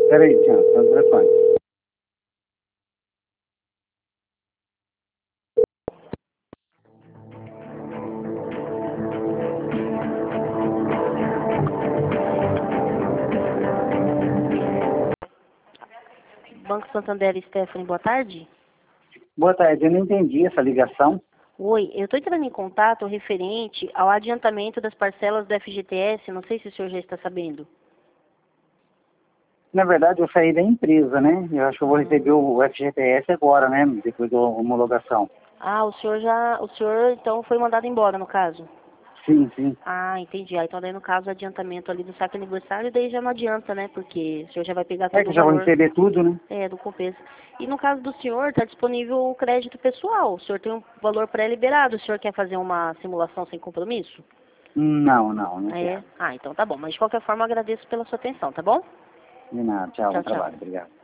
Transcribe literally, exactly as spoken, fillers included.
Peraí, senhor, tá no telefone. Banco Santander, Stephanie, boa tarde. Boa tarde, eu não entendi essa ligação. Oi, eu estou entrando em contato referente ao adiantamento das parcelas do F G T S, não sei se o senhor já está sabendo. Na verdade, eu saí da empresa, né? Eu acho que eu vou receber o F G T S agora, né? Depois da homologação. Ah, o senhor já, o senhor então foi mandado embora, no caso? Sim, sim. Ah, entendi. Ah, então daí no caso o adiantamento ali do saque aniversário, daí já não adianta, né? Porque o senhor já vai pegar É todo que o eu já vou valor. receber tudo, né? É, do Copesa. E no caso do senhor, está disponível o crédito pessoal. O senhor tem um valor pré-liberado. O senhor quer fazer uma simulação sem compromisso? Não, não, não É. quero. Ah, então tá bom. Mas de qualquer forma, eu agradeço pela sua atenção, tá bom? De nada, tchau, bom Tchau, tchau. trabalho, obrigado.